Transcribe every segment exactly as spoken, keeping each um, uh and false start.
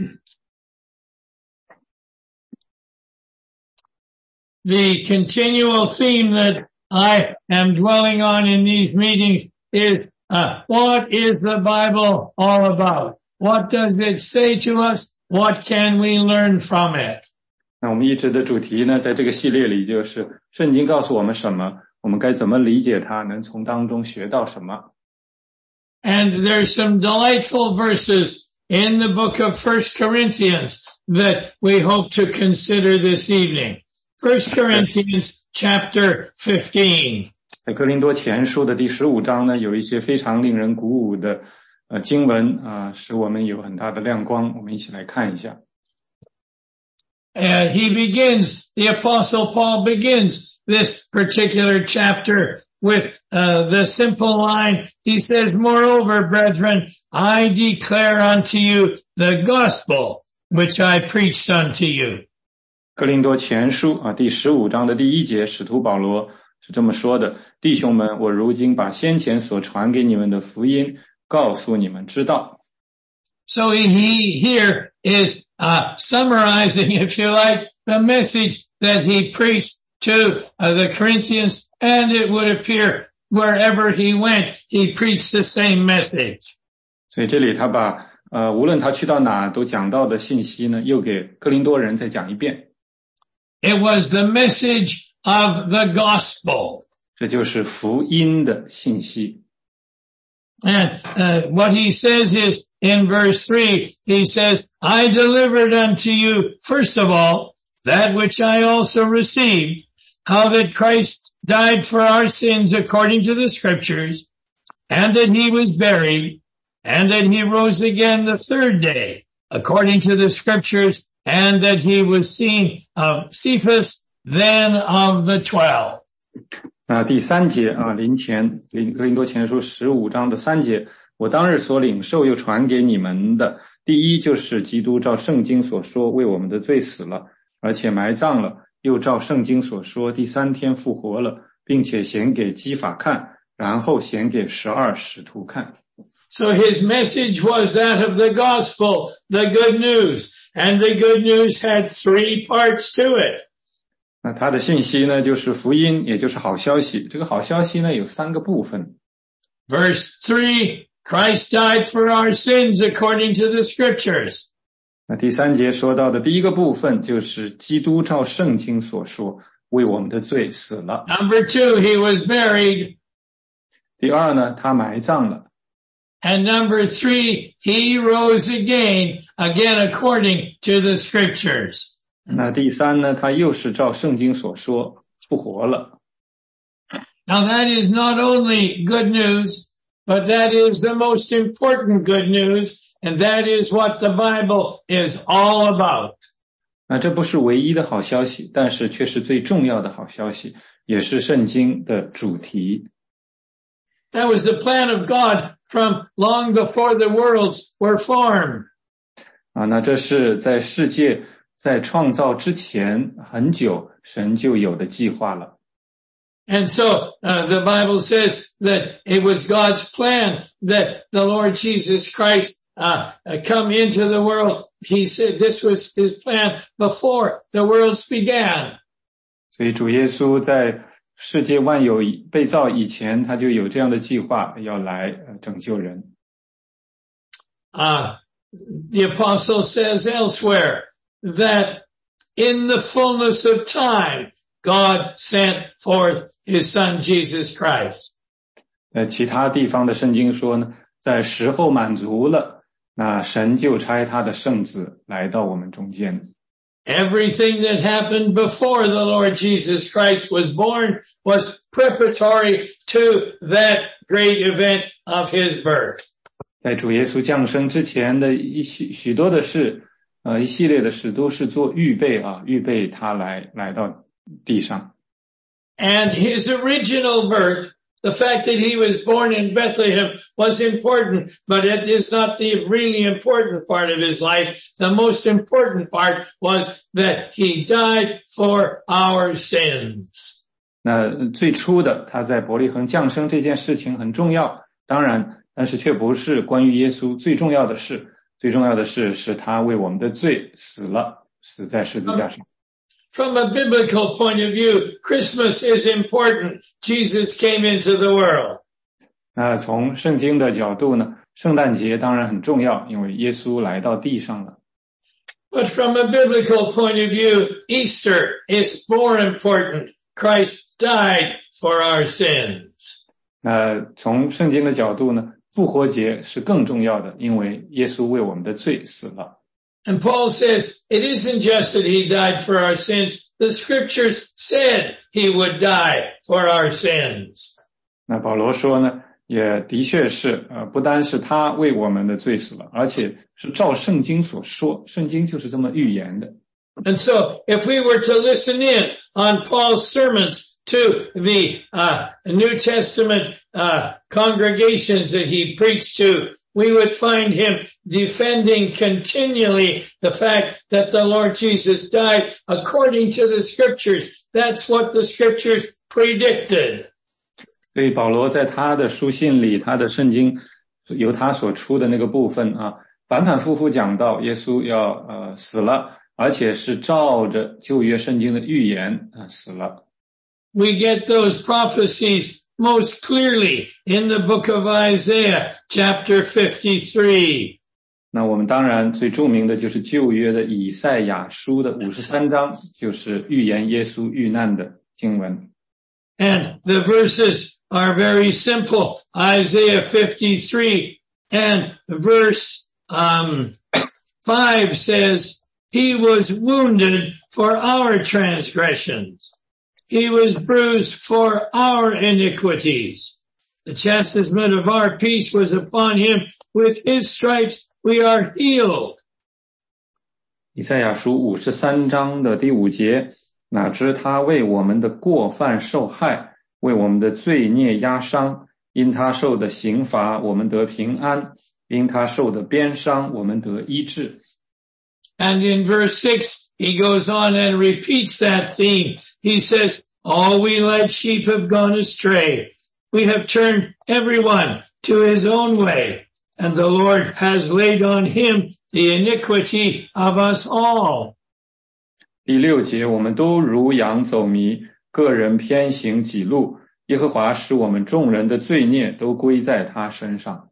The continual theme that I am dwelling on in these meetings is, uh, what is the Bible all about? What does it say to us? What can we learn from it? 那我们一直的主题呢，在这个系列里就是圣经告诉我们什么，我们该怎么理解它，能从当中学到什么。 And there's some delightful verses in the book of First Corinthians that we hope to consider this evening. First Corinthians chapter fifteen. 在哥林多前书的第十五章呢，有一些非常令人鼓舞的呃经文啊、呃，使我们有很大的亮光。我们一起来看一下。 And he begins, the Apostle Paul begins this particular chapter with uh, the simple line. He says, "Moreover, brethren, I declare unto you the gospel which I preached unto you." 哥林多前书啊，第十五章的第一节，使徒保罗是这么说的：弟兄们，我如今把先前所传给你们的福音告诉你们知道。 So he here is uh, summarizing, if you like, the message that he preached to uh, the Corinthians, and it would appear wherever he went, he preached the same message. 所以这里他把呃，无论他去到哪都讲到的信息呢，又给哥林多人再讲一遍。 It was the message of the gospel. 这就是福音的信息。 And uh, what he says is, in verse three, he says, I delivered unto you, first of all, that which I also received, how that Christ died for our sins according to the scriptures, and that he was buried, and that he rose again the third day, according to the scriptures, and that he was seen of Cephas, then of the twelve. 啊，第三节啊，林前林哥林多前书十五章的三节，我当日所领受又传给你们的，第一就是基督照圣经所说为我们的罪死了，而且埋葬了，又照圣经所说第三天复活了，并且显给基法看，然后显给十二使徒看。 So his message was that of the gospel, the good news, and the good news had three parts to it. 那他的信息呢，就是福音，也就是好消息。这个好消息呢，有三个部分。 Verse three, Christ died for our sins according to the scriptures. 那第三节说到的第一个部分，就是基督照圣经所说，为我们的罪死了。 Number two, he was buried. 第二呢，他埋葬了。 And number three, he rose again, again according to the scriptures. 那第三呢，他又是照圣经所说复活了。 Now that is not only good news, but that is the most important good news, and that is what the Bible is all about. 那这不是唯一的好消息，但是却是最重要的好消息，也是圣经的主题。 That was the plan of God from long before the worlds were formed. 啊，那这是在世界在创造之前很久神就有的计划了。 And so uh, the Bible says that it was God's plan that the Lord Jesus Christ uh, come into the world. He said this was his plan before the worlds began. 所以主耶稣在世界万有被造以前，他就有这样的计划，要来拯救人。 Uh, the apostle says elsewhere that in the fullness of time, God sent forth his son Jesus Christ. 在其他地方的圣经说呢，在时候满足了，那神就差他的圣子来到我们中间。 Everything that happened before the Lord Jesus Christ was born was preparatory to that great event of his birth. 在主耶稣降生之前的一许许多的事，呃，一系列的事都是做预备啊，预备他来来到地上。 And his original birth, the fact that he was born in Bethlehem was important, but it is not the really important part of his life. The most important part was that he died for our sins. 那最初的他在伯利恒降生这件事情很重要，当然，但是却不是关于耶稣最重要的事。 最重要的是是他为我们的罪死了，死在十字架上。 From a biblical point of view, Christmas is important. Jesus came into the world. 那从圣经的角度呢，圣诞节当然很重要，因为耶稣来到地上了。 But from a biblical point of view, Easter is more important. Christ died for our sins. 那从圣经的角度呢，复活节是更重要的，因为耶稣为我们的罪死了。 And Paul says, it isn't just that he died for our sins. The scriptures said he would die for our sins. 那保罗说呢，也的确是，呃，不单是他为我们的罪死了，而且是照圣经所说，圣经就是这么预言的。 And so, if we were to listen in on Paul's sermons to the uh, New Testament uh, congregations that he preached to, we would find him defending continually the fact that the Lord Jesus died according to the scriptures. That's what the scriptures predicted. 所以保罗在他的书信里，他的圣经由他所出的那个部分啊，反反复复讲到耶稣要呃死了，而且是照着旧约圣经的预言啊死了。 We get those prophecies most clearly in the book of Isaiah, chapter fifty-three. 那我们当然最著名的就是旧约的以赛亚书的五十三章，就是预言耶稣遇难的经文。 And the verses are very simple. Isaiah fifty-three and verse um, five says, he was wounded for our transgressions. He was bruised for our iniquities. The chastisement of our peace was upon him. With his stripes we are healed. 以赛亚书五十三章的第五节，哪知他为我们的过犯受害，为我们的罪孽压伤，因他受的刑罚，我们得平安，因他受的鞭伤，我们得医治。 And in verse six, he goes on and repeats that theme. He says, all we like sheep have gone astray. We have turned everyone to his own way, and the Lord has laid on him the iniquity of us all. 第六节，我们都如羊走迷，个人偏行己路，耶和华使我们众人的罪孽都归在他身上。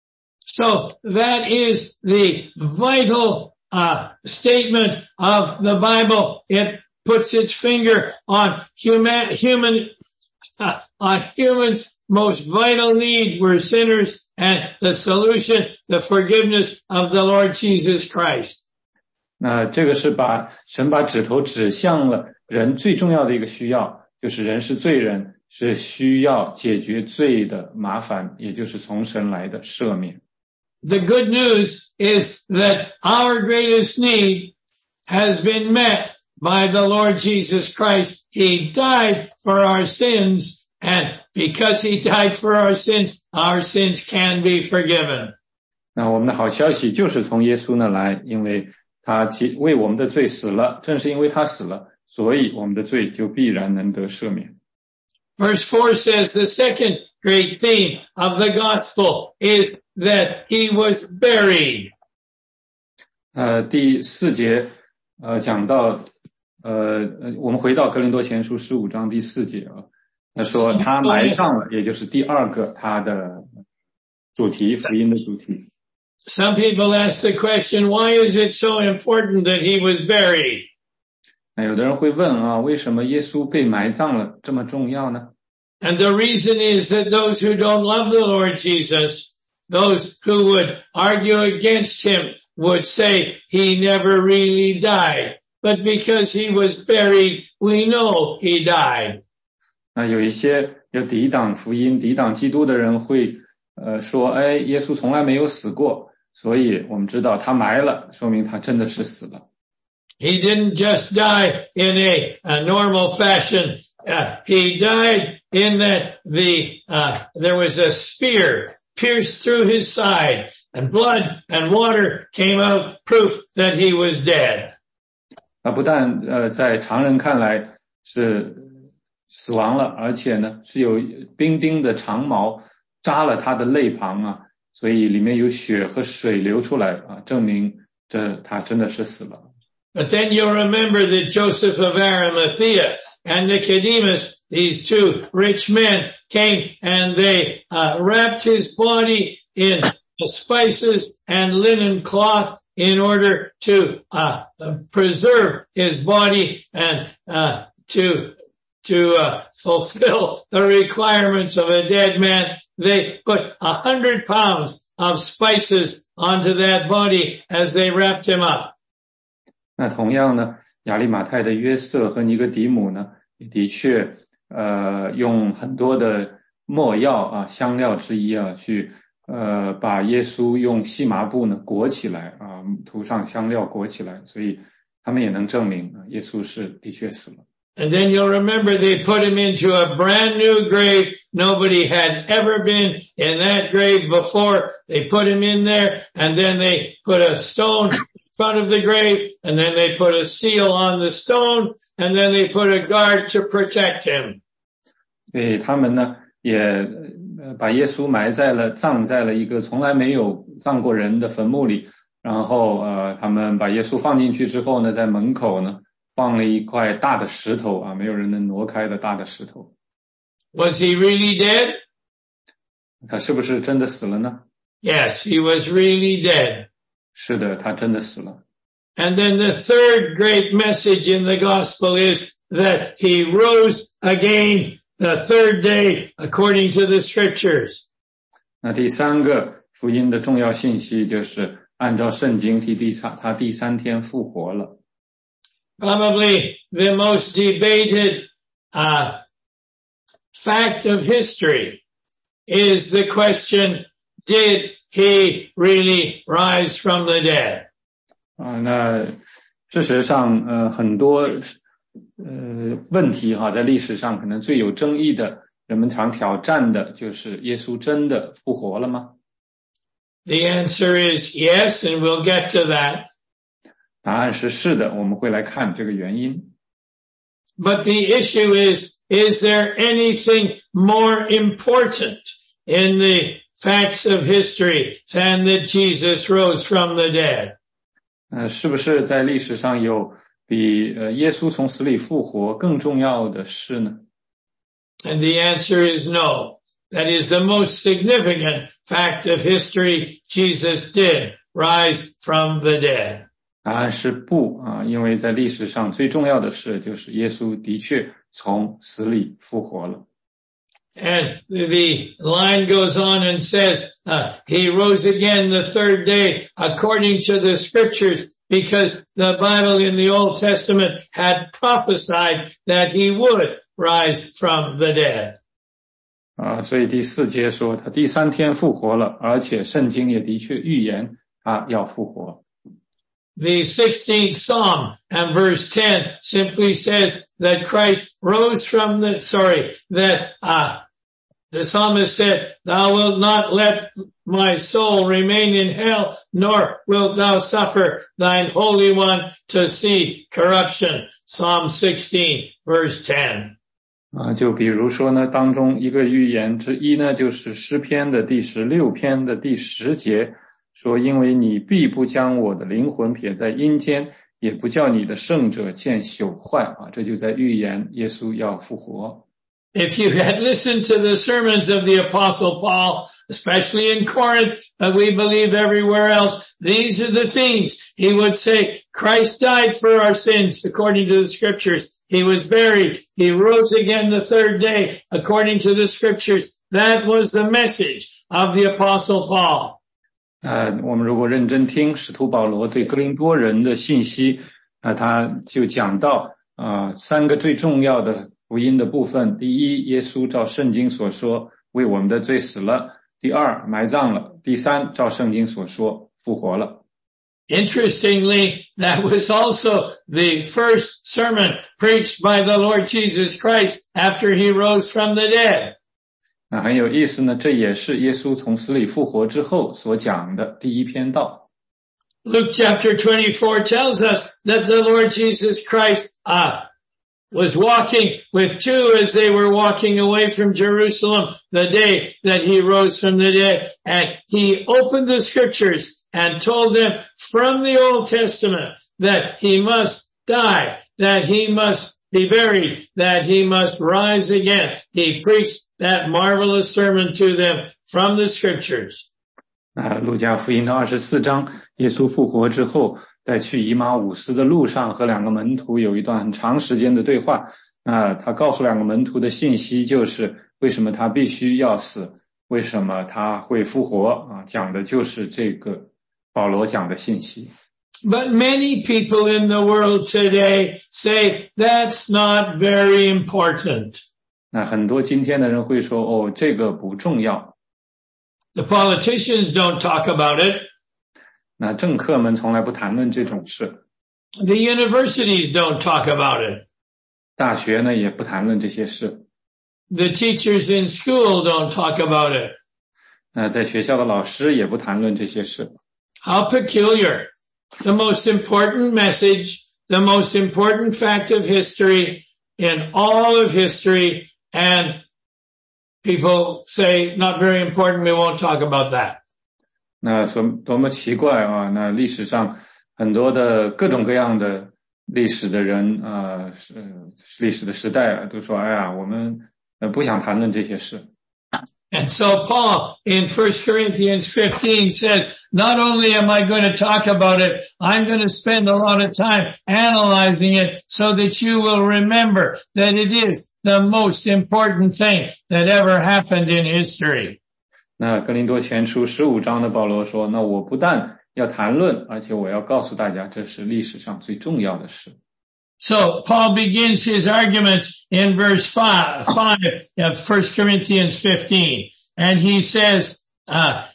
So that is the vital uh, statement of the Bible. It puts its finger on human, human, uh, on humans' most vital need. We're sinners, and the solution, the forgiveness of the Lord Jesus Christ. 那这个是把神把指头指向了人最重要的一个需要，就是人是罪人，是需要解决罪的麻烦，也就是从神来的赦免。 The good news is that our greatest need has been met by the Lord Jesus Christ. He died for our sins, and because he died for our sins, our sins can be forgiven. 那我们的好消息就是从耶稣那来，因为他为我们的罪死了，正是因为他死了，所以我们的罪就必然能得赦免。 Verse four says the second great theme of the gospel is that he was buried. 呃，第四节呃讲到呃我们回到哥林多前书十五章第四节啊，他说他埋葬了，也就是第二个他的主题，福音的主题。 Some people ask the question, why is it so important that he was buried? 那有的人会问啊，为什么耶稣被埋葬了这么重要呢？ And the reason is that those who don't love the Lord Jesus, those who would argue against him, would say he never really died. But because he was buried, we know he died. 那有一些要抵挡福音、抵挡基督的人会呃说，哎，耶稣从来没有死过，所以我们知道他埋了，说明他真的是死了。 He didn't just die in a, a normal fashion. Uh, he died in that the uh, there was a spear pierced through his side, and blood and water came out, proof that he was dead. 他不但呃在常人看来是死亡了，而且呢是有冰冰的长矛扎了他的肋旁啊， 所以里面有血和水流出来啊，证明这他真的是死了。 But then you'll remember that Joseph of Arimathea and Nicodemus, these two rich men, came and they uh, wrapped his body in spices and linen cloth in order to uh, preserve his body and uh, to to uh, fulfill the requirements of a dead man. They put a hundred pounds of spices onto that body as they wrapped him up. 那同样呢，亚利马太的约瑟和尼哥底母呢，也的确呃用很多的没药啊，香料之一啊，去呃把耶稣用细麻布呢裹起来啊，涂上香料裹起来，所以他们也能证明啊，耶稣是的确死了。 And then you'll remember they put him into a brand new grave. Nobody had ever been in that grave before. They put him in there and then they put a stone in front of the grave and then they put a seal on the stone and then they put a guard to protect him. 所以他们呢也把耶稣埋在了葬在了一个从来没有葬过人的坟墓里，然后呃他们把耶稣放进去之后呢，在门口呢放了一块大的石头啊，没有人能挪开的大的石头。 Was he really dead? 他是不是真的死了呢？ Yes, he was really dead. 是的，他真的死了。 And then the third great message in the gospel is that he rose again the third day according to the scriptures. 那第三个福音的重要信息就是按照圣经第第三他第三天复活了。 Probably the most debated uh, fact of history is the question, did he really rise from the dead? 啊，那事实上呃很多呃问题哈，在历史上可能最有争议的，人们常挑战的就是耶稣真的复活了吗？ The answer is yes, and we'll get to that. 答案是是的，我们会来看这个原因。 But the issue is, is there anything more important in the facts of history than that Jesus rose from the dead? 呃，是不是在历史上有比呃耶稣从死里复活更重要的事呢？ And the answer is no. That is the most significant fact of history. Jesus did rise from the dead. 答案是不啊，因为在历史上最重要的事就是耶稣的确从死里复活了。 And the line goes on and says, uh, he rose again the third day according to the scriptures, because the Bible in the Old Testament had prophesied that he would rise from the dead. 啊，所以第四节说他第三天复活了，而且圣经也的确预言他要复活。 The sixteenth Psalm and verse ten simply says that Christ rose from the, sorry, that, uh, the psalmist said, thou wilt not let my soul remain in hell, nor wilt thou suffer thine Holy One to see corruption. Psalm sixteen verse ten. 啊，就比如说呢，当中一个预言之一呢，就是诗篇的第十六篇的第十节，说因为你必不将我的灵魂撇在阴间，也不叫你的圣者见朽坏啊，这就在预言耶稣要复活。 If you had listened to the sermons of the Apostle Paul, especially in Corinth, but we believe everywhere else, these are the things he would say. Christ died for our sins according to the scriptures. He was buried. He rose again the third day according to the scriptures. That was the message of the Apostle Paul. 呃，我们如果认真听使徒保罗对哥林多人的信息，呃，他就讲到啊、呃、三个最重要的福音的部分。第一，耶稣照圣经所说为我们的罪死了；第二，埋葬了；第三，照圣经所说复活了。 Interestingly, that was also the first sermon preached by the Lord Jesus Christ after he rose from the dead. 啊，很有意思呢，这也是耶稣从死里复活之后所讲的第一篇道。 Luke chapter twenty-four tells us that the Lord Jesus Christ uh, was walking with two as they were walking away from Jerusalem the day that he rose from the dead. And he opened the scriptures and told them from the Old Testament that he must die, that he must be buried, that he must rise again. He preached that marvelous sermon to them from the scriptures. 啊，路加福音的二十四章，耶稣复活之后，在去以马忤斯的路上和两个门徒有一段很长时间的对话。那他告诉两个门徒的信息就是为什么他必须要死，为什么他会复活啊，讲的就是这个保罗讲的信息。 But many people in the world today say that's not very important. 那很多今天的人会说，哦，这个不重要。 The politicians don't talk about it. 那政客们从来不谈论这种事。 The universities don't talk about it. 大学呢也不谈论这些事。 The teachers in school don't talk about it. 那在学校的老师也不谈论这些事。 How peculiar. The most important message, the most important fact of history in all of history, and people say not very important, we won't talk about that. 那说多么奇怪啊！那历史上很多的各种各样的历史的人啊，是历史的时代都说，哎呀，我们呃不想谈论这些事。 And so Paul in First Corinthians fifteen says, not only am I going to talk about it, I'm going to spend a lot of time analyzing it so that you will remember that it is the most important thing that ever happened in history. 那哥林多前书十五章的保罗说，那我不但要谈论，而且我要告诉大家，这是历史上最重要的事。 So Paul begins his arguments in verse five, five of First Corinthians fifteen. And he says, uh,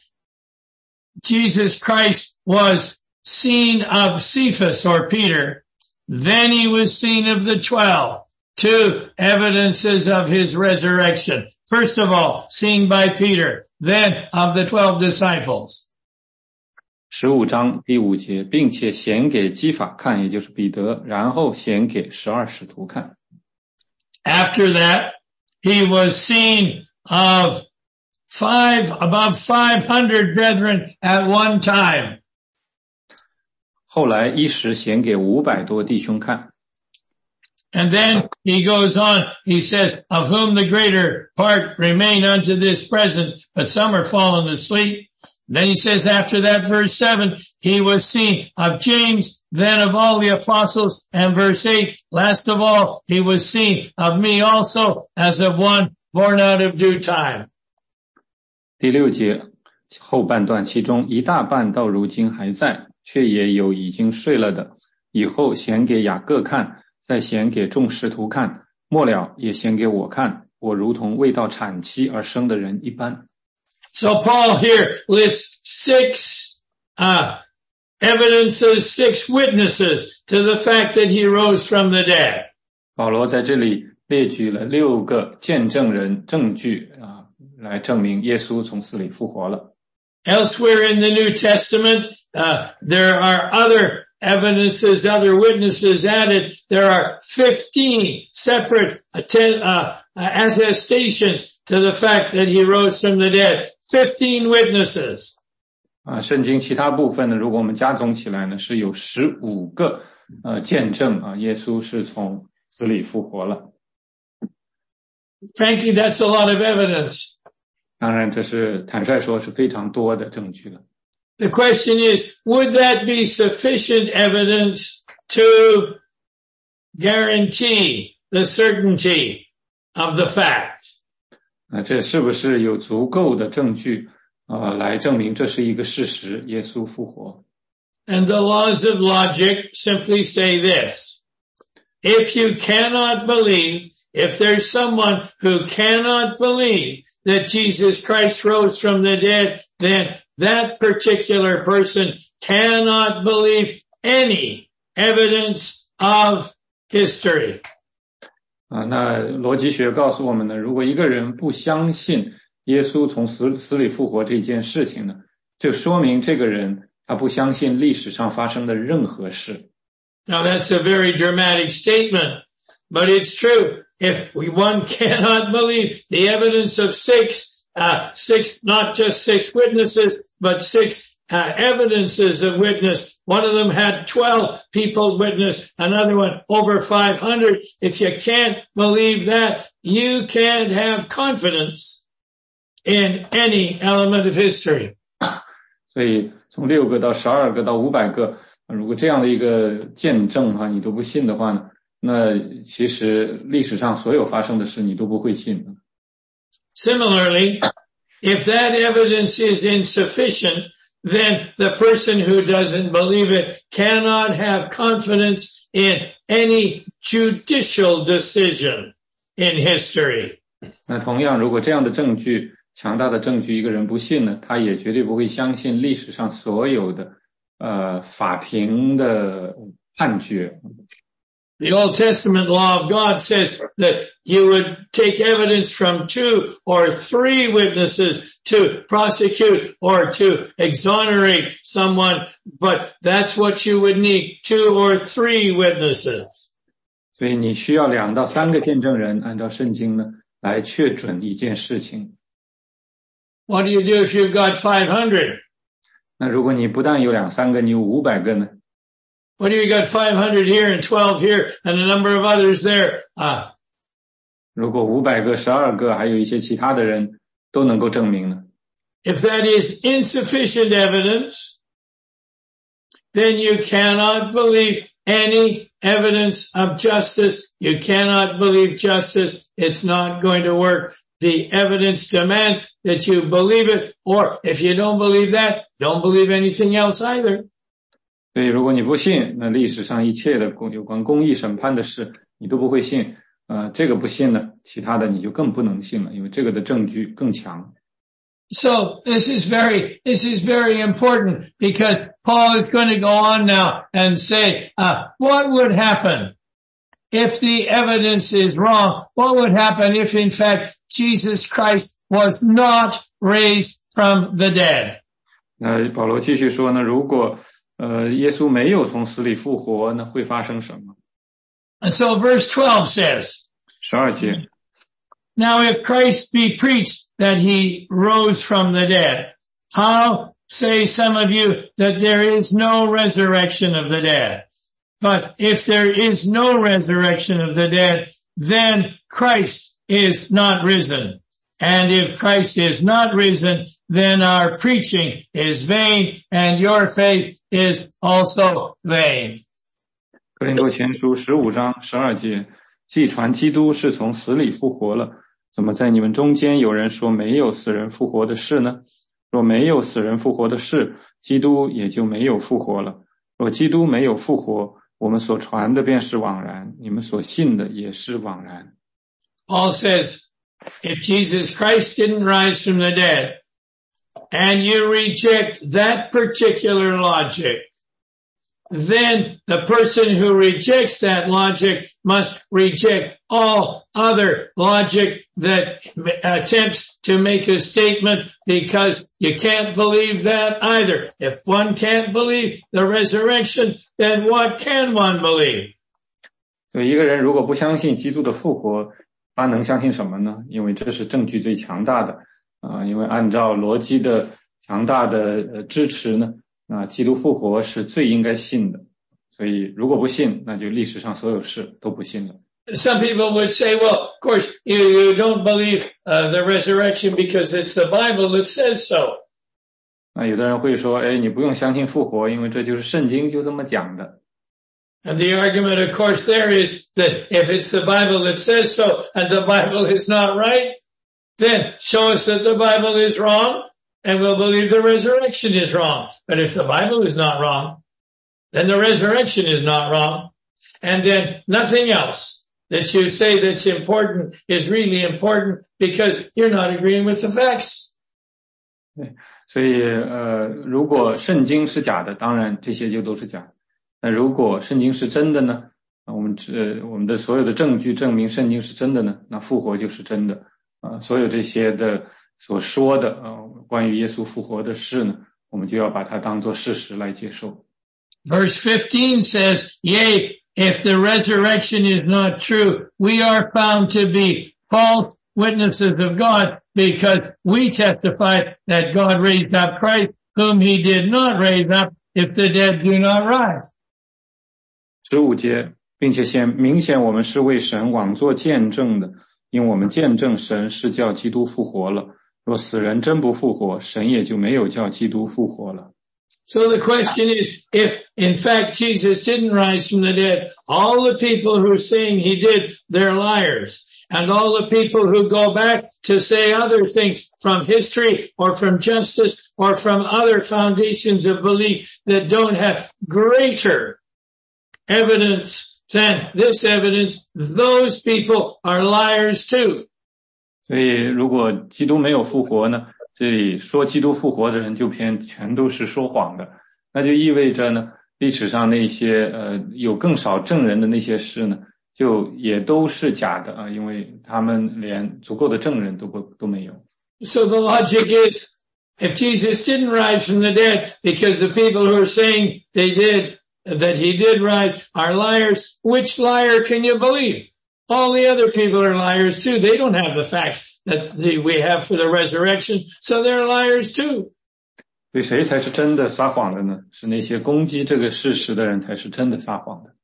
Jesus Christ was seen of Cephas or Peter. Then he was seen of the twelve. Two evidences of his resurrection. First of all, seen by Peter, then of the twelve disciples. 十五章第五节，并且显给基法看，也就是彼得，然后显给十二使徒看。 After that, he was seen of five, above five hundred brethren at one time. 后来一时显给五百多弟兄看。 And then he goes on, he says, of whom the greater part remain unto this present, but some are fallen asleep. Then he says after that, verse seven, he was seen of James, then of all the apostles, and verse eight, last of all, he was seen of me also as of one born out of due time. 第六节后半段，其中一大半到如今还在，却也有已经睡了的，以后显给雅各看，再显给众使徒看，末了也显给我看，我如同未到产期而生的人一般。 So Paul here lists six uh, evidences, six witnesses to the fact that he rose from the dead. 保罗在这里列举了六个见证人证据啊，来证明耶稣从死里复活了。 Elsewhere in the New Testament, uh, there are other evidences, other witnesses added. There are fifteen separate att- uh, attestations to the fact that he rose from the dead. Fifteen witnesses. 啊，圣经其他部分呢，如果我们加总起来呢，是有十五个呃见证啊，耶稣是从死里复活了。 Frankly, that's a lot of evidence. 当然，这是坦率说是非常多的证据了。 The question is, would that be sufficient evidence to guarantee the certainty of the fact? 啊，这是不是有足够的证据啊，来证明这是一个事实，耶稣复活？ And the laws of logic simply say this. If you cannot believe, if there's someone who cannot believe that Jesus Christ rose from the dead, then that particular person cannot believe any evidence of history. 啊，那逻辑学告诉我们呢，如果一个人不相信耶稣从死死里复活这件事情呢，就说明这个人他不相信历史上发生的任何事。 Now that's a very dramatic statement, but it's true. If we, one cannot believe the evidence of six, uh, six, not just six witnesses, but six uh, evidences of witness. One of them had twelve people witness, another one over five hundred. If you can't believe that, you can't have confidence in any element of history. 所以从六个到十二个到五百个，如果这样的一个见证哈，你都不信的话呢，那其实历史上所有发生的事你都不会信。 Similarly, if that evidence is insufficient, then the person who doesn't believe it cannot have confidence in any judicial decision in history. 那同样，如果这样的证据，强大的证据，一个人不信呢，他也绝对不会相信历史上所有的呃法庭的判决。 The Old Testament law of God says that you would take evidence from two or three witnesses to prosecute or to exonerate someone, but that's what you would need, two or three witnesses. 所以你需要两到三个见证人，按照圣经呢来确准一件事情。 What do you do if you've got five hundred? 那如果你不但有两三个，你有五百个呢？ What do you got five hundred here and twelve here and a number of others there? Ah. 如果五百个、十二个，还有一些其他的人都能够证明呢？ If that is insufficient evidence, then you cannot believe any evidence of justice. You cannot believe justice. It's not going to work. The evidence demands that you believe it, or if you don't believe that, don't believe anything else either. 所以如果你不信，那历史上一切的有关公义审判的事你都不会信，呃，这个不信呢，其他的你就更不能信了，因为这个的证据更强。 So this is very, this is very important because Paul is going to go on now and say, uh, what would happen if the evidence is wrong? What would happen if in fact Jesus Christ was not raised from the dead? 那保罗继续说呢，如果呃耶稣没有从死里复活，那会发生什么？ And so verse twelve says, 十二节。 Now if Christ be preached that he rose from the dead, how say some of you that there is no resurrection of the dead? But if there is no resurrection of the dead, then Christ is not risen. And if Christ is not risen, then our preaching is vain, and your faith is also vain. 哥林多前书十五章十二节，既传基督是从死里复活了，怎么在你们中间有人说没有死人复活的事呢？若没有死人复活的事，基督也就没有复活了。若基督没有复活，我们所传的便是枉然，你们所信的也是枉然。 Paul says, if Jesus Christ didn't rise from the dead, and you reject that particular logic, then the person who rejects that logic must reject all other logic that attempts to make a statement, because you can't believe that either. If one can't believe the resurrection, then what can one believe? 所以一个人如果不相信基督的复活，他能相信什么呢？因为这是证据最强大的啊、呃！因为按照逻辑的强大的呃支持呢，那基督复活是最应该信的。所以如果不信，那就历史上所有事都不信了。 Some people would say, well, of course, you, you don't believe uh, the resurrection because it's the Bible that says so. 那有的人会说，哎，你不用相信复活，因为这就是圣经就这么讲的。 And the argument, of course, there is that if it's the Bible that says so and the Bible is not right, then show us that the Bible is wrong and we'll believe the resurrection is wrong. But if the Bible is not wrong, then the resurrection is not wrong. And then nothing else that you say that's important is really important because you're not agreeing with the facts. 对，所以呃，如果圣经是假的，当然这些就都是假的。那如果圣经是真的呢？我们呃我们的所有的证据证明圣经是真的呢？那复活就是真的啊、呃！所有这些的所说的啊、呃、关于耶稣复活的事呢，我们就要把它当作事实来接受。 Verse fifteen says, Yea, if the resurrection is not true, we are found to be false witnesses of God, because we testify that God raised up Christ, whom he did not raise up, if the dead do not rise. 十五节，并且显明显我们是为神枉作见证的，因我们见证神是叫基督复活了。若死人真不复活，神也就没有叫基督复活了。 So the question is, if in fact Jesus didn't rise from the dead, all the people who are saying he did, they're liars. And all the people who go back to say other things from history or from justice or from other foundations of belief that don't have greater evidence than this evidence, those people are liars too. 所以如果基督没有复活呢，这里说基督复活的人就偏全都是说谎的，那就意味着呢，历史上那些呃有更少证人的那些事呢，就也都是假的啊，因为他们连足够的证人都不都没有。 So the logic is, if Jesus didn't rise from the dead, because the people who are saying they did, that he did rise, are liars, which liar can you believe? All the other people are liars too. They don't have the facts that we have for the resurrection, so they're liars too. 所以谁才是真的撒谎的呢？是那些攻击这个事实的人才是真的撒谎的。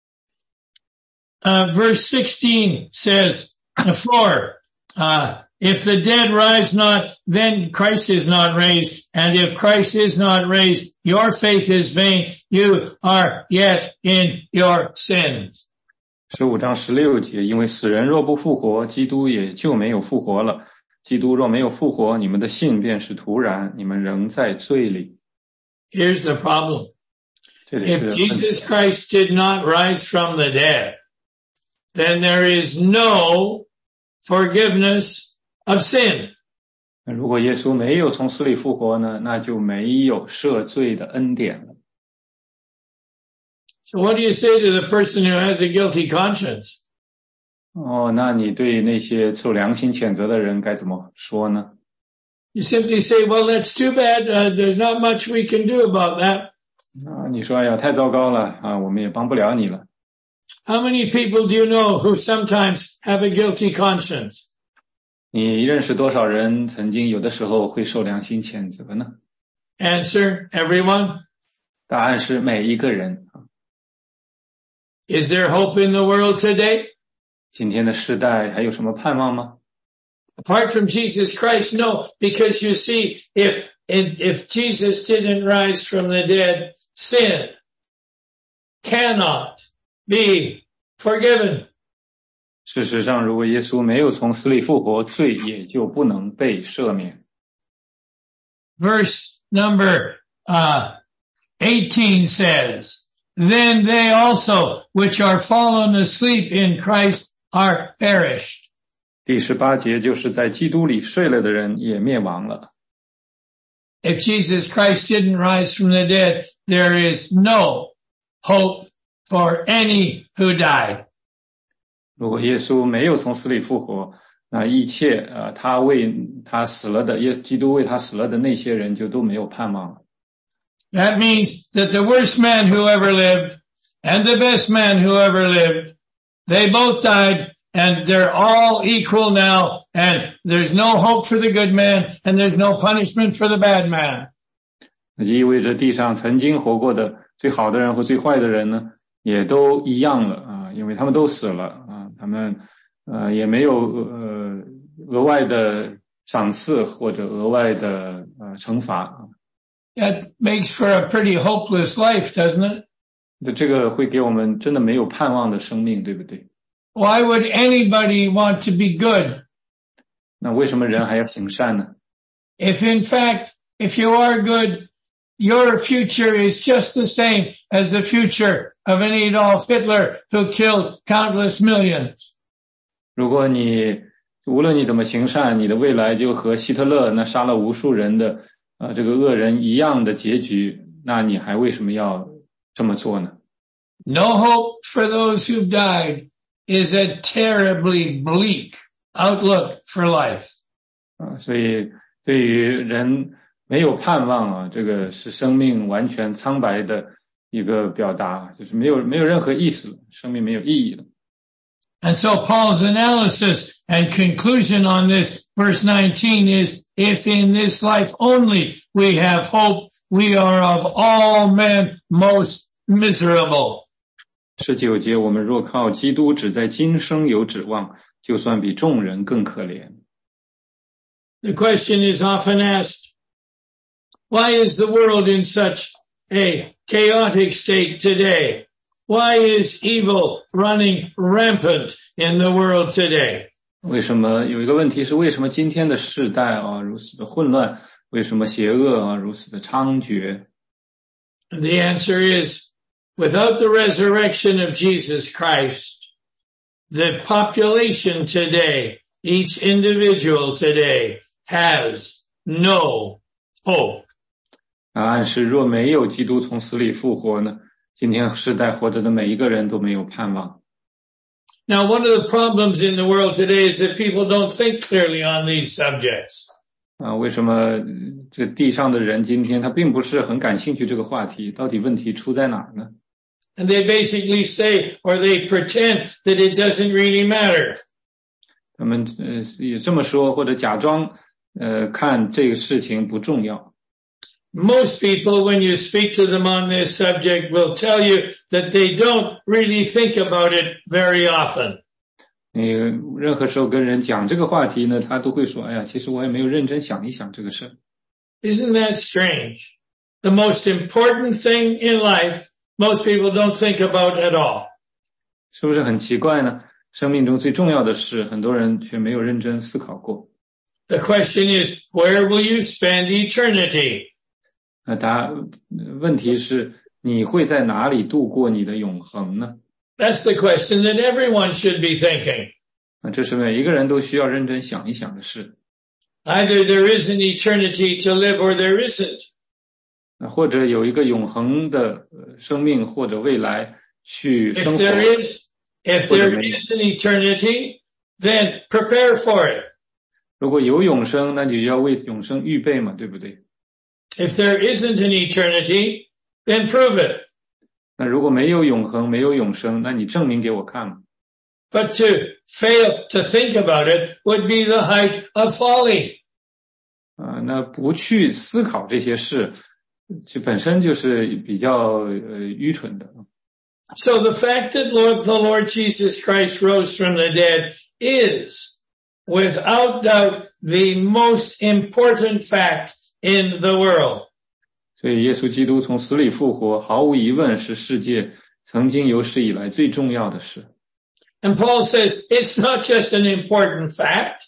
Uh, verse sixteen says, For, uh, if the dead rise not, then Christ is not raised. And if Christ is not raised, your faith is vain. You are yet in your sins. 十五章十六节，因为死人若不复活，基督也就没有复活了。基督若没有复活，你们的信便是徒然，你们仍在罪里。 Here's the problem. If Jesus Christ did not rise from the dead, then there is no forgiveness of sin. 如果耶稣没有从死里复活呢，那就没有赦罪的恩典了。 So what do you say to the person who has a guilty conscience? 哦，那你对那些受良心谴责的人该怎么说呢？ You simply say, well, that's too bad. Uh, there's not much we can do about that. 啊，你说哎呀，太糟糕了啊，我们也帮不了你了。 How many people do you know who sometimes have a guilty conscience? 你认识多少人曾经有的时候会受良心谴责呢？ Answer, everyone. 答案是每一个人。 Is there hope in the world today? 今天的时代还有什么盼望吗？ Apart from Jesus Christ, no, because you see, if, if Jesus didn't rise from the dead, sin cannot be forgiven. 事实上，如果耶稣没有从死里复活，罪也就不能被赦免。 Verse number uh, eighteen says, Then they also, which are fallen asleep in Christ, are perished. 第十八节就是在基督里睡了的人也灭亡了。 If Jesus Christ didn't rise from the dead, there is no hope for any who died. 如果耶稣没有从死里复活，那一切呃，他为他死了的，耶基督为他死了的那些人就都没有盼望了。 That means that the worst man who ever lived and the best man who ever lived, they both died and they're all equal now, and there's no hope for the good man and there's no punishment for the bad man. 那就意味着地上曾经活过的最好的人和最坏的人呢，也都一样了啊，因为他们都死了啊，他们呃也没有呃额外的赏赐或者额外的呃惩罚。 That makes for a pretty hopeless life, doesn't it? 这个会给我们真的没有盼望的生命，对不对？ Why would anybody want to be good? 那为什么人还要行善呢？ If in fact, if you are good, your future is just the same as the future of an Adolf Hitler who killed countless millions. 如果你无论你怎么行善，你的未来就和希特勒那杀了无数人的啊、呃、这个恶人一样的结局，那你还为什么要这么做呢？ No hope for those who've died is a terribly bleak outlook for life. 啊，所以对于人没有盼望啊，这个是生命完全苍白的一个表达，就是没有没有任何意思了，生命没有意义了。 And so Paul's analysis and conclusion on this verse nineteen is, if in this life only we have hope, we are of all men most miserable. 十九节，我们若靠基督只在今生有指望，就算比众人更可怜。 The question is often asked, why is the world in such a chaotic state today? Why is evil running rampant in the world today? 为什么有一个问题是为什么今天的世代啊如此的混乱？为什么邪恶啊如此的猖獗？ And the answer is, without the resurrection of Jesus Christ, the population today, each individual today, has no hope. 答案是，若没有基督从死里复活呢？今天世代活着的每一个人都没有盼望。 Now, one of the problems in the world today is that people don't think clearly on these subjects. 啊，为什么这地上的人今天他并不是很感兴趣这个话题？到底问题出在哪儿呢？ And they basically say, or they pretend that it doesn't really matter. 他们呃也这么说，或者假装呃看这个事情不重要。 Most people, when you speak to them on this subject, will tell you that they don't really think about it very often. 你任何时候跟人讲这个话题呢，他都会说：“哎呀，其实我也没有认真想一想这个事。” Isn't that strange? The most important thing in life, most people don't think about at all. 是不是很奇怪呢？生命中最重要的事，很多人却没有认真思考过。 The question is, where will you spend eternity? 那答问题是，你会在哪里度过你的永恒呢？ That's the question that everyone should be thinking. 那这是每一个人都需要认真想一想的事。 Either there is an eternity to live or there isn't. 那或者有一个永恒的生命或者未来去生 If 活。 there is, if there is an eternity, then prepare for it. 如果有永生，那你就要为永生预备嘛，对不对？ If there isn't an eternity, then prove it. 那如果没有永恒，没有永生，那你证明给我看嘛。 But to fail to think about it would be the height of folly. 啊、那不去思考这些事，就本身就是比较呃愚蠢的。 So the fact that Lord, the Lord Jesus Christ rose from the dead is, without doubt, the most important fact in the world. 所以耶稣基督从死里复活，毫无疑问是世界曾经有史以来最重要的事。 And Paul says it's not just an important fact,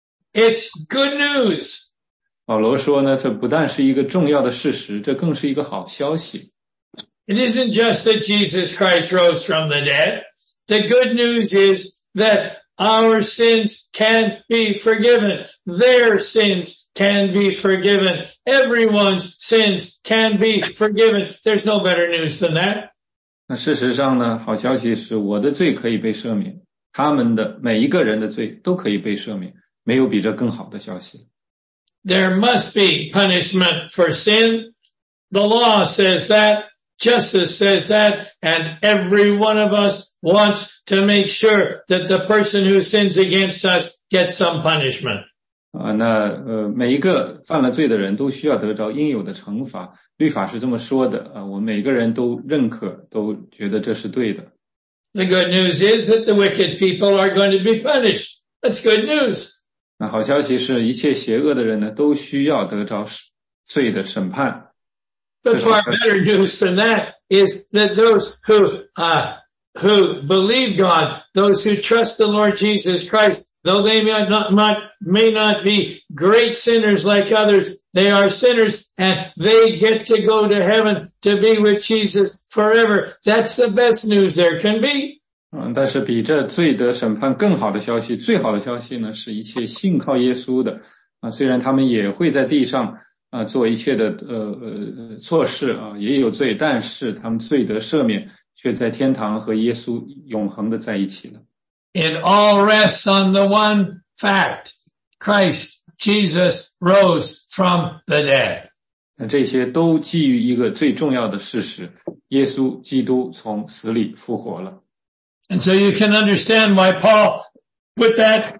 it's good news. 保罗说呢，这不但是一个重要的事实，这更是一个好消息。 It isn't just that Jesus Christ rose from the dead. The good news is that our sins can be forgiven. Their sins can be forgiven. Everyone's sins can be forgiven. There's no better news than that. 那事实上呢，好消息是我的罪可以被赦免，他们的每一个人的罪都可以被赦免，没有比这更好的消息。 There must be punishment for sin. The law says that. Justice says that. And every one of us wants to make sure that the person who sins against us gets some punishment. 啊，那呃，每一个犯了罪的人都需要得着应有的惩罚。律法是这么说的啊，我们每个人都认可，都觉得这是对的。 The good news is that the wicked people are going to be punished. That's good news. 那好消息是一切邪恶的人呢，都需要得着罪的审判。 But far better news than that is that those who, uh, who believe God, those who trust the Lord Jesus Christ, though they may not, not, may not be great sinners like others, they are sinners and they get to go to heaven to be with Jesus forever. That's the best news there can be. 嗯，但是比这罪的审判更好的消息，最好的消息呢，是一切信靠耶稣的啊，虽然他们也会在地上啊做一切的呃呃错事啊，也有罪，但是他们罪得赦免，却在天堂和耶稣永恒的在一起了。 It all rests on the one fact. Christ, Jesus, rose from the dead. 那这些都基于一个最重要的事实，耶稣基督从死里复活了。 And so you can understand why Paul put that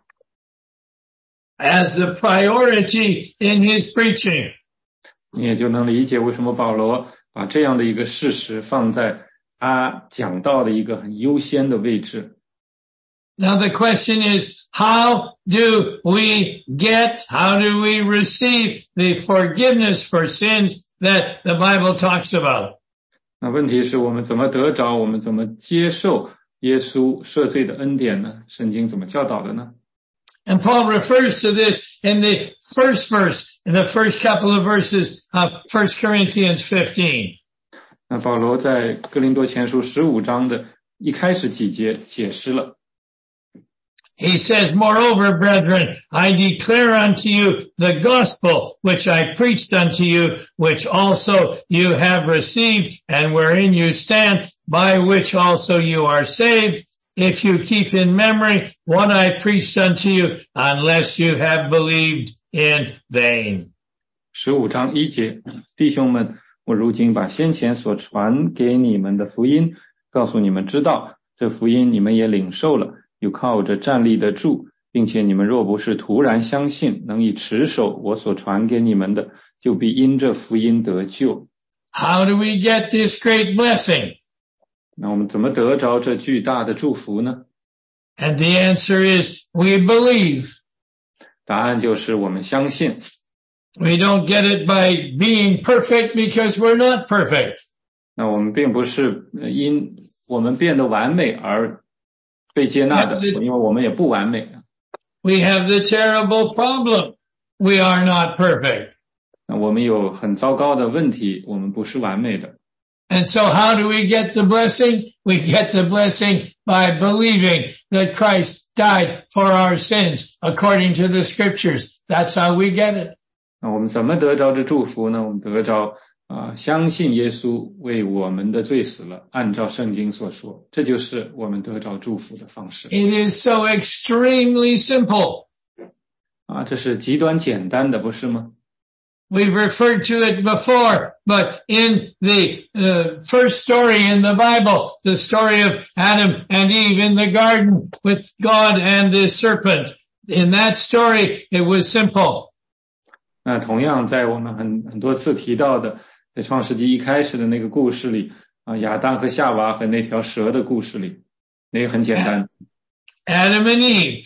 as the priority in his preaching. 你也就能理解为什么保罗把这样的一个事实放在他讲道的一个很优先的位置。 Now the question is, how do we get, how do we receive the forgiveness for sins that the Bible talks about? 那问题是我们怎么得着，我们怎么接受耶稣赦罪的恩典呢？圣经怎么教导的呢？ And Paul refers to this in the first verse, in the first couple of verses of First Corinthians fifteen. 那保罗在哥林多前书十五章的一开始几节解释了。 He says, moreover, brethren, I declare unto you the gospel which I preached unto you, which also you have received, and wherein you stand, by which also you are saved, if you keep in memory what I preached unto you, unless you have believed in vain. 十五章一节，弟兄们，我如今把先前所传给你们的福音告诉你们知道，这福音你们也领受了，又靠着站立得住，并且你们若不是突然相信，能以持守我所传给你们的，就必因这福音得救。 How do we get this great blessing? 那我们怎么得着这巨大的祝福呢？ And the answer is, we believe. 答案就是我们相信。 We don't get it by being perfect because we're not perfect. 那我们并不是因我们变得完美而被接纳的，因为我们也不完美。 We have the terrible problem. We are not perfect. 那我们有很糟糕的问题，我们不是完美的。 And so how do we get the blessing? We get the blessing by believing that Christ died for our sins according to the scriptures. That's how we get it. 那我们怎么得着这祝福呢？我们得着啊、呃，相信耶稣为我们的罪死了，按照圣经所说，这就是我们得着祝福的方式。 It is so extremely simple. 啊，这是极端简单的，不是吗？ We've referred to it before, but in the uh, first story in the Bible, the story of Adam and Eve in the garden with God and the serpent, in that story, it was simple. 那同样在我们很很多次提到的，在创世纪一开始的那个故事里，啊，亚当和夏娃和那条蛇的故事里，那个很简单。 Adam and Eve,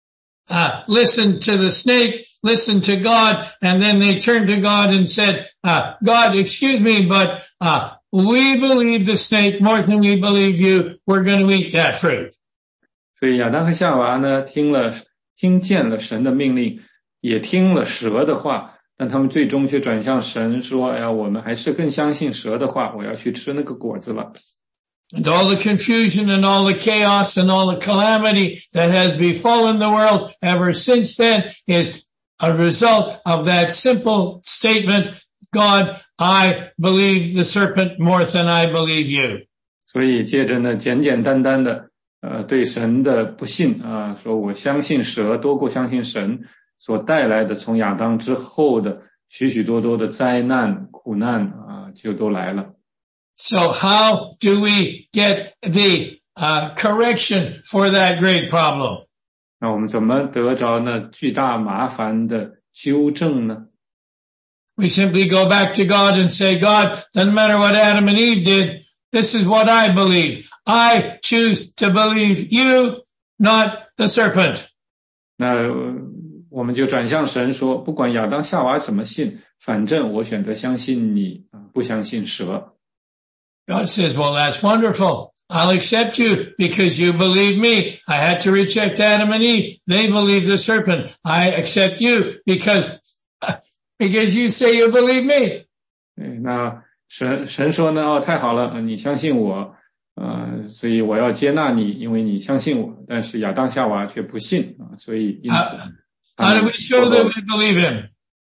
uh, listened to the snake, listened to God, and then they turned to God and said, uh, God, excuse me, but, uh, we believe the snake more than we believe you. We're going to eat that fruit. 所以亚当和夏娃呢，听了听见了神的命令，也听了蛇的话，但他们最终却转向神说，哎呀，我们还是更相信蛇的话，我要去吃那个果子了。 And all the confusion and all the chaos and all the calamity that has befallen the world ever since then is a result of that simple statement, God, I believe the serpent more than I believe you. 所以接着呢，简简单单的，呃，对神的不信啊、呃，说我相信蛇多过相信神，所带来的从亚当之后的许许多多的灾难、苦难啊、呃，就都来了。 So how do we get the uh, correction for that great problem? 那我们怎么得着那巨大麻烦的纠正呢？ We simply go back to God and say, God, doesn't matter what Adam and Eve did, this is what I believe. I choose to believe you, not the serpent. 那我们就转向神说，不管亚当夏娃怎么信，反正我选择相信你，不相信蛇。 God says, well, that's wonderful. I'll accept you because you believe me. I had to reject Adam and Eve. They believe the serpent. I accept you because, because you say you believe me. 那神神说呢，哦，太好了，你相信我，呃，所以我要接纳你，因为你相信我。但是亚当夏娃却不信啊，所以因此。 How, how do we show that we believe him?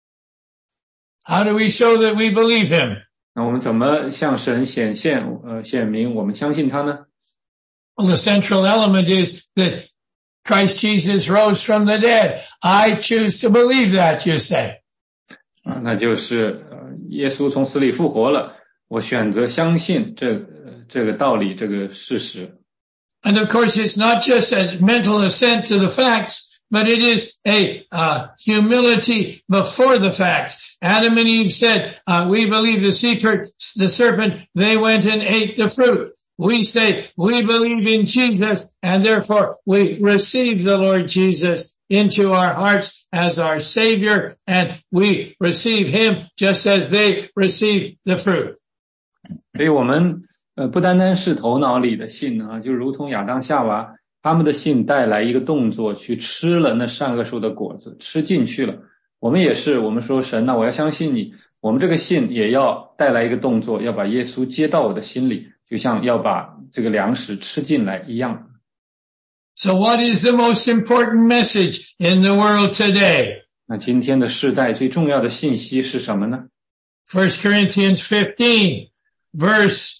How do we show that we believe him? 那我们怎么向神显现呃显明我们相信他呢？ Well, the central element is that Christ Jesus rose from the dead. I choose to believe that, you say. 啊，那就是呃耶稣从死里复活了，我选择相信这这个道理，这个事实。 And of course, it's not just a mental assent to the facts, but it is a uh, humility before the facts. Adam and Eve said, uh, we believe the secret, the serpent, they went and ate the fruit. We say, we believe in Jesus, and therefore we receive the Lord Jesus into our hearts as our Savior, and we receive Him just as they received the fruit. 所以我们呃不单单是头脑里的信啊，就如同亚当夏娃他们的信带来一个动作，去吃了那善恶树的果子，吃进去了。我们也是，我们说神呐，我要相信你，我们这个信也要带来一个动作，要把耶稣接到我的心里，就像要把这个粮食吃进来一样。 So what is the most important message in the world today? 那今天的世代最重要的信息是什么呢？ First Corinthians fifteen, verse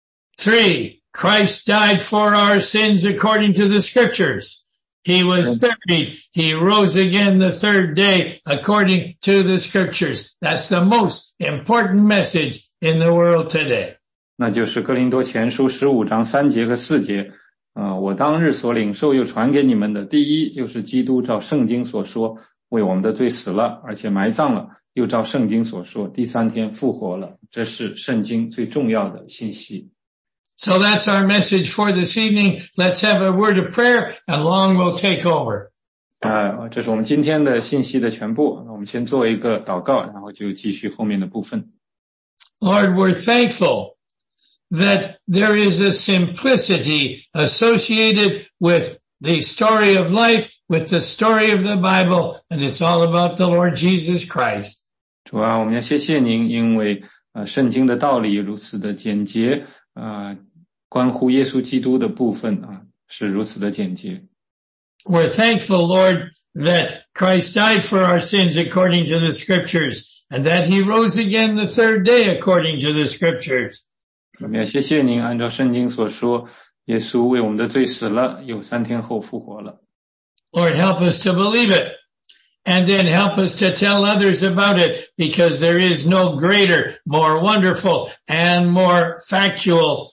three, Christ died for our sins according to the scriptures. He was buried. He rose again the third day according to the scriptures. That's the most important message in the world today. 那就是哥林多前书十五章三节和四节。呃，我当日所领受又传给你们的，第一就是基督照圣经所说，为我们的罪死了，而且埋葬了，又照圣经所说，第三天复活了。这是圣经最重要的信息。 So that's our message for this evening. Let's have a word of prayer and Long will take over. 呃，这是我们今天的信息的全部。我们先做一个祷告，然后就继续后面的部分。 Lord, we're thankful that there is a simplicity associated with the story of life, with the story of the Bible, and it's all about the Lord Jesus Christ. 主啊，我们要谢谢您，因为呃圣经的道理如此的简洁，呃关乎耶稣基督的部分啊是如此的简洁。 We're thankful, Lord, that Christ died for our sins according to the scriptures, and that he rose again the third day according to the scriptures. 我们要谢谢您，按照圣经所说，耶稣为我们的罪死了，又三天后复活了。 Lord, help us to believe it, and then help us to tell others about it, because there is no greater, more wonderful, and more factual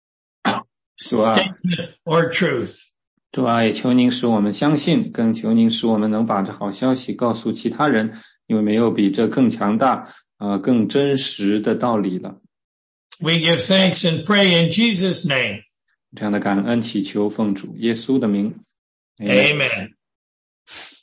statement or truth. 主啊，也求您使我们相信，更求您使我们能把这好消息告诉其他人，因为没有比这更强大、呃更真实的道理了。 We give thanks and pray in Jesus' name. 这样的感恩祈求奉主耶稣的名。 Amen.